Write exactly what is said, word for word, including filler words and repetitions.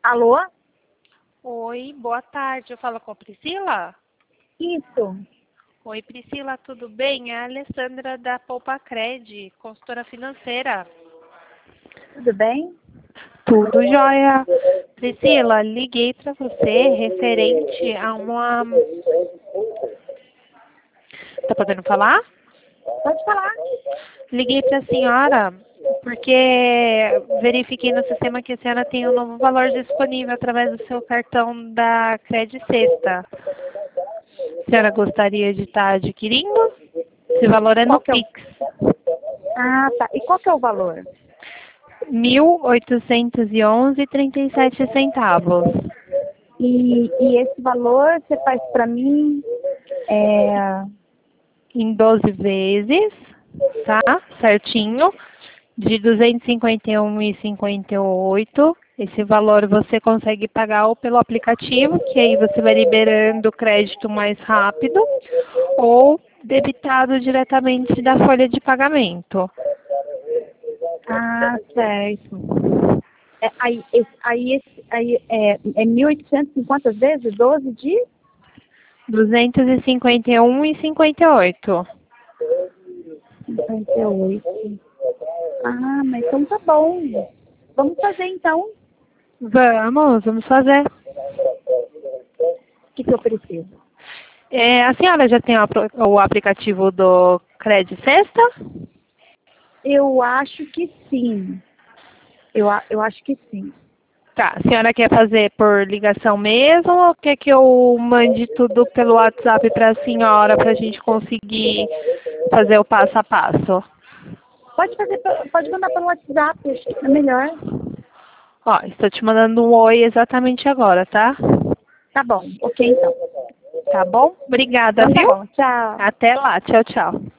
Alô? Oi, boa tarde. Eu falo com a Priscila? Isso. Oi, Priscila, tudo bem? É a Alessandra da Poupa Cred, consultora financeira. Tudo bem? Tudo jóia. Priscila, liguei para você referente a uma... Tá podendo falar? Pode falar. Liguei para a senhora porque verifiquei no sistema que a senhora tem um novo valor disponível através do seu cartão da Cred Sexta. A senhora gostaria de estar adquirindo? Esse valor é no Qual que é o... Pix. Ah, tá. E qual que é o valor? mil oitocentos e onze reais e trinta e sete centavos. E, e esse valor você faz para mim é... Em doze vezes, tá? Certinho. De duzentos e cinquenta e um reais e cinquenta e oito centavos. Esse valor você consegue pagar ou pelo aplicativo, que aí você vai liberando o crédito mais rápido, ou debitado diretamente da folha de pagamento. Ah, certo. É, aí, esse, aí, esse, aí é, é mil e oitocentos e quantas vezes? doze de? duzentos e cinquenta e um reais e cinquenta e oito centavos. cinquenta e oito. Ah, mas então tá bom. Vamos fazer então. Vamos, vamos fazer. O que, que eu preciso? É, a senhora já tem o apro- o aplicativo do Cred Sexta? Eu acho que sim. Eu, a- eu acho que sim. Tá, a senhora quer fazer por ligação mesmo ou quer que eu mande tudo pelo WhatsApp para a senhora para a gente conseguir fazer o passo a passo? Pode fazer, pe- pode mandar pelo WhatsApp, acho que é melhor. Ó, estou te mandando um oi exatamente agora, tá? Tá bom, ok então. Tá bom? Obrigada, Então tá viu? bom, tchau. Até lá, tchau, tchau.